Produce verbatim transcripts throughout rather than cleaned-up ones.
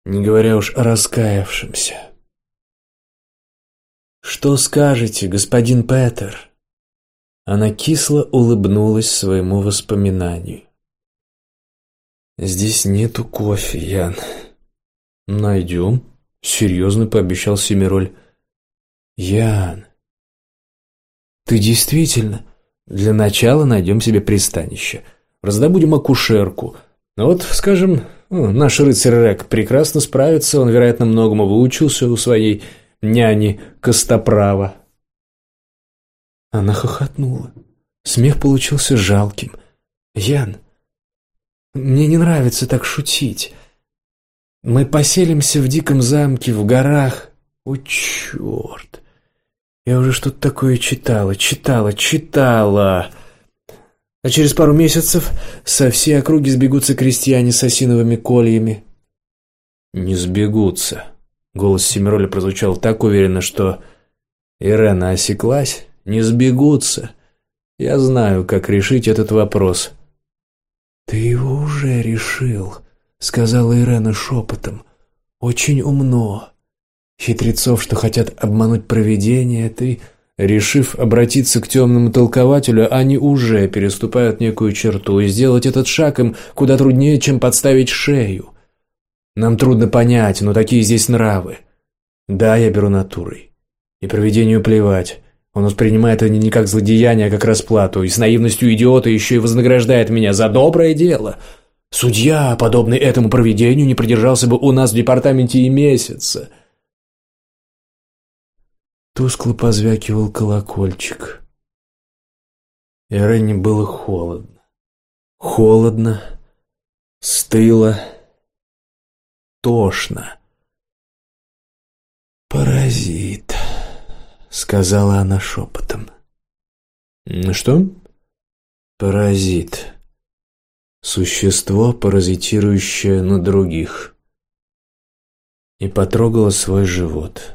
не говоря уж о раскаявшемся. «Что скажете, господин Петер?» Она кисло улыбнулась своему воспоминанию. «Здесь нету кофе, Ян». «Найдем», — серьезно пообещал Семироль. «Ян, ты действительно...» «Для начала найдем себе пристанище. Раздобудем акушерку. Вот, скажем, наш рыцарь Рек прекрасно справится, он, вероятно, многому выучился у своей няни Костоправа». Она хохотнула. Смех получился жалким. «Ян, мне не нравится так шутить. Мы поселимся в диком замке, в горах. О, черт! Я уже что-то такое читала, читала, читала. А через пару месяцев со всей округи сбегутся крестьяне с осиновыми кольями». «Не сбегутся». Голос Семироля прозвучал так уверенно, что Ирена осеклась. «Не сбегутся. Я знаю, как решить этот вопрос». «Ты его уже решил», — сказала Ирена шепотом. «Очень умно. Хитрецов, что хотят обмануть провидение, ты...» Решив обратиться к темному толкователю, они уже переступают некую черту, и сделать этот шаг им куда труднее, чем подставить шею. Нам трудно понять, но такие здесь нравы. Да, я беру натурой. И провидению плевать. Он воспринимает это не как злодеяние, а как расплату, и с наивностью идиота еще и вознаграждает меня за доброе дело. Судья, подобный этому провидению, не продержался бы у нас в департаменте и месяца. Тускло позвякивал колокольчик. Ирене было холодно. Холодно, стыло, тошно. «Паразит», — сказала она шепотом. «Что?» «Паразит. Существо, паразитирующее на других». И потрогала свой живот.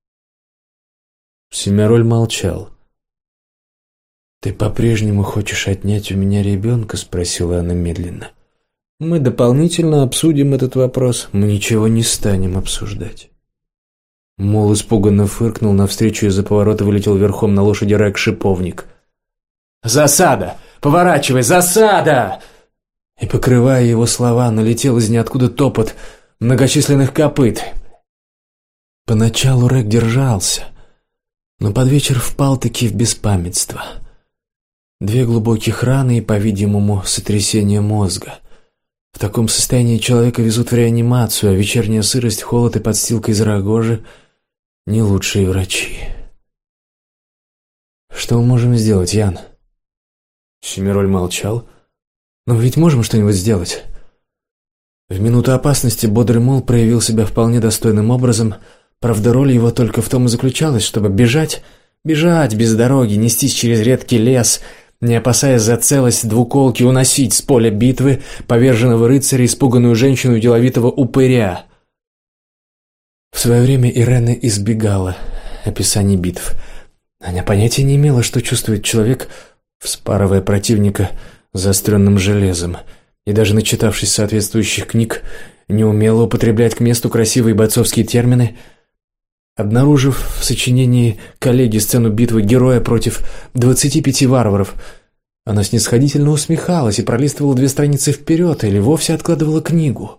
Семироль молчал. «Ты по-прежнему хочешь отнять у меня ребенка?» — спросила она медленно. «Мы дополнительно обсудим этот вопрос. Мы ничего не станем обсуждать». Мол испуганно фыркнул, навстречу из-за поворота вылетел верхом на лошади Рек-шиповник. «Засада! Поворачивай! Засада!» И, покрывая его слова, налетел из ниоткуда топот многочисленных копыт. Поначалу Рек держался, но под вечер впал-таки в беспамятство. Две глубоких раны и, по-видимому, сотрясение мозга. В таком состоянии человека везут в реанимацию, а вечерняя сырость, холод и подстилка из рогожи — не лучшие врачи. «Что мы можем сделать, Ян?» Семироль молчал. «Но мы ведь можем что-нибудь сделать?» В минуту опасности бодрый мул проявил себя вполне достойным образом. Правда, роль его только в том и заключалась, чтобы бежать, бежать без дороги, нестись через редкий лес, не опасаясь за целость двуколки, уносить с поля битвы поверженного рыцаря, испуганную женщину и деловитого упыря. В свое время Ирена избегала описаний битв. Она понятия не имела, что чувствует человек, вспарывая противника заостренным железом, и даже начитавшись соответствующих книг, не умела употреблять к месту красивые бойцовские термины. Обнаружив в сочинении коллеги сцену битвы героя против двадцати пяти варваров, она снисходительно усмехалась и пролистывала две страницы вперед или вовсе откладывала книгу.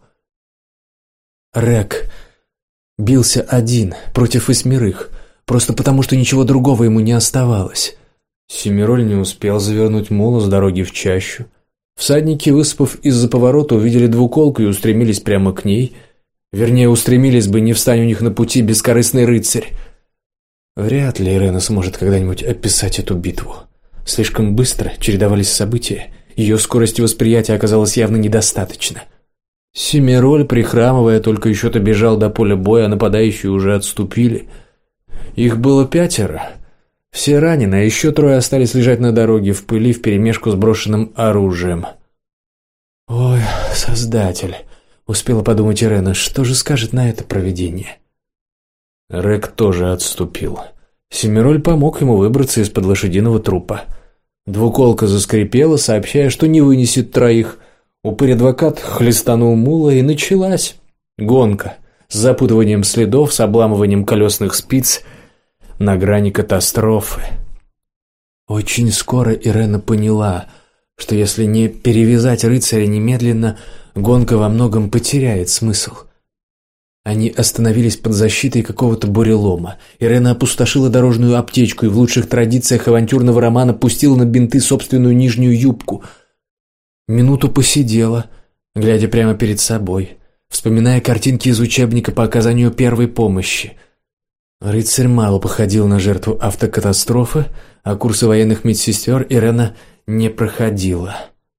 Рек бился один против восьмерых, просто потому, что ничего другого ему не оставалось. Семироль не успел завернуть мула с дороги в чащу. Всадники, выспав из-за поворота, увидели двуколку и устремились прямо к ней. Вернее, устремились бы, не встань у них на пути бескорыстный рыцарь. Вряд ли Ирена сможет когда-нибудь описать эту битву. Слишком быстро чередовались события, ее скорости восприятия оказалось явно недостаточно. Семироль, прихрамывая, только еще-то бежал до поля боя, а нападающие уже отступили. Их было пятеро. Все ранены, а еще трое остались лежать на дороге в пыли вперемешку с брошенным оружием. «Ой, Создатель!» — успела подумать Ирена. «Что же скажет на это провидение?» Рек тоже отступил. Семироль помог ему выбраться из-под лошадиного трупа. Двуколка заскрипела, сообщая, что не вынесет троих. Упырь-адвокат хлестанул мула, и началась гонка с запутыванием следов, с обламыванием колесных спиц, на грани катастрофы. Очень скоро Ирена поняла, что если не перевязать рыцаря немедленно, гонка во многом потеряет смысл. Они остановились под защитой какого-то бурелома. Ирена опустошила дорожную аптечку и в лучших традициях авантюрного романа пустила на бинты собственную нижнюю юбку. Минуту посидела, глядя прямо перед собой, вспоминая картинки из учебника по оказанию первой помощи. Рыцарь мало походил на жертву автокатастрофы, а курсы военных медсестер Ирена не проходила.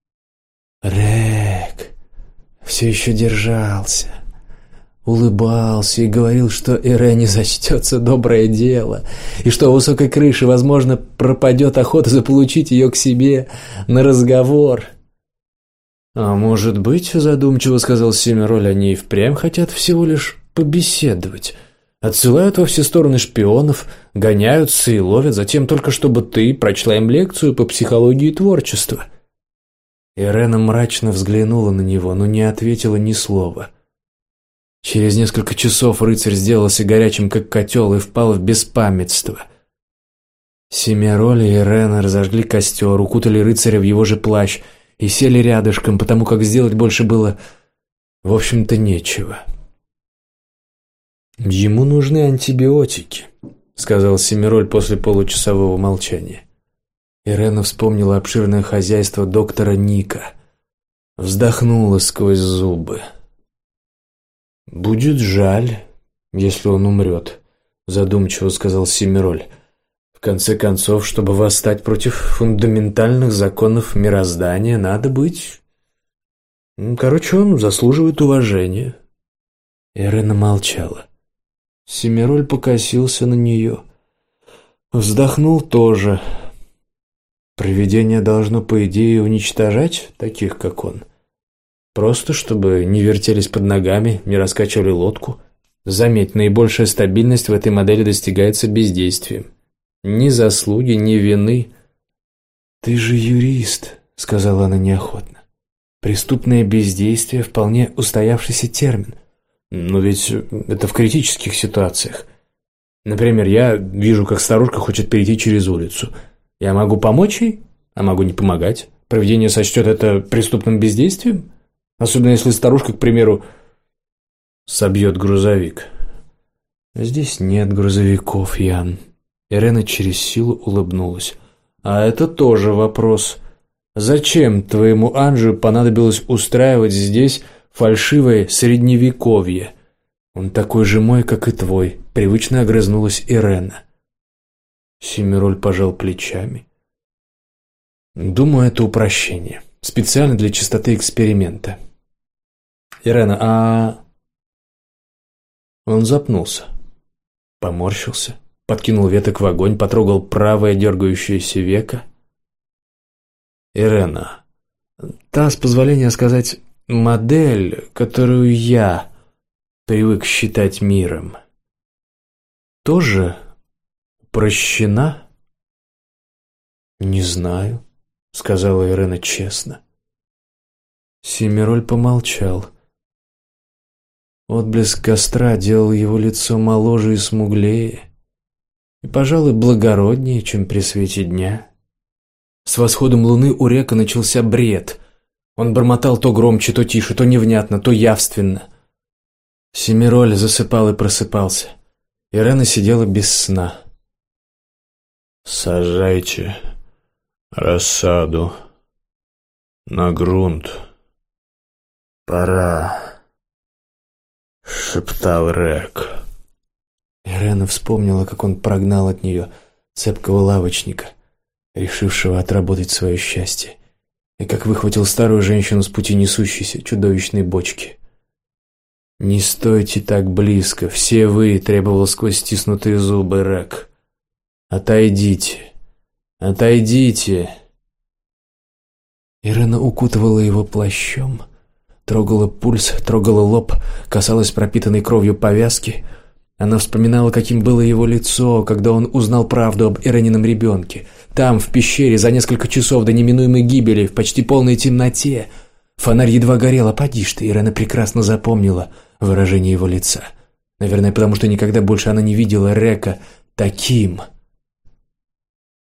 Рек все еще держался, улыбался и говорил, что Ирене зачтется доброе дело, и что у высокой крыши, возможно, пропадет охота заполучить ее к себе на разговор. «А может быть, — задумчиво сказал Семироль, — они и впрямь хотят всего лишь побеседовать. Отсылают во все стороны шпионов, гоняются и ловят, затем только чтобы ты прочла им лекцию по психологии творчества». Ирена мрачно взглянула на него, но не ответила ни слова. Через несколько часов рыцарь сделался горячим, как котел, и впал в беспамятство. Семироль и Ирена разожгли костер, укутали рыцаря в его же плащ и сели рядышком, потому как сделать больше было, в общем-то, нечего. «Ему нужны антибиотики», — сказал Семироль после получасового молчания. Ирена вспомнила обширное хозяйство доктора Ника. Вздохнула сквозь зубы. «Будет жаль, если он умрет», — задумчиво сказал Семироль. «В конце концов, чтобы восстать против фундаментальных законов мироздания, надо быть... Короче, он заслуживает уважения». Ирена молчала. Семироль покосился на нее. Вздохнул тоже. Провидение должно, по идее, уничтожать таких, как он. Просто чтобы не вертелись под ногами, не раскачивали лодку. Заметь, наибольшая стабильность в этой модели достигается бездействием. Ни заслуги, ни вины. «Ты же юрист», — сказала она неохотно. «Преступное бездействие — вполне устоявшийся термин. Но ведь это в критических ситуациях. Например, я вижу, как старушка хочет перейти через улицу. Я могу помочь ей, а могу не помогать. Провидение сочтет это преступным бездействием? Особенно если старушка, к примеру, собьет грузовик». «Здесь нет грузовиков, Ян». Ирена через силу улыбнулась. «А это тоже вопрос. Зачем твоему Анжию понадобилось устраивать здесь фальшивое средневековье? Он такой же мой, как и твой», — привычно огрызнулась Ирена. Семироль пожал плечами. «Думаю, это упрощение. Специально для чистоты эксперимента. Ирена, а...» Он запнулся, поморщился, подкинул веток в огонь, потрогал правое дергающееся веко. «Ирена, та, с позволения сказать, модель, которую я привык считать миром, тоже упрощена?» «Не знаю», — сказала Ирена честно. Семироль помолчал. Отблеск костра делал его лицо моложе и смуглее, и, пожалуй, благороднее, чем при свете дня. С восходом луны у Река начался бред. Он бормотал то громче, то тише, то невнятно, то явственно. Семироль засыпал и просыпался. Ирена сидела без сна. «Сажайте рассаду на грунт. Пора», — шептал Рек. Ирена вспомнила, как он прогнал от нее цепкого лавочника, решившего отработать свое счастье, и как выхватил старую женщину с пути несущейся чудовищной бочки. «Не стойте так близко, все вы», — требовал сквозь стиснутые зубы Рек. «Отойдите, отойдите». Ирена укутывала его плащом, трогала пульс, трогала лоб, касалась пропитанной кровью повязки. Она вспоминала, каким было его лицо, когда он узнал правду об Иренином ребенке. Там, в пещере, за несколько часов до неминуемой гибели, в почти полной темноте. Фонарь едва горел, а поди ж ты, Ирена прекрасно запомнила выражение его лица. Наверное, потому что никогда больше она не видела Река таким.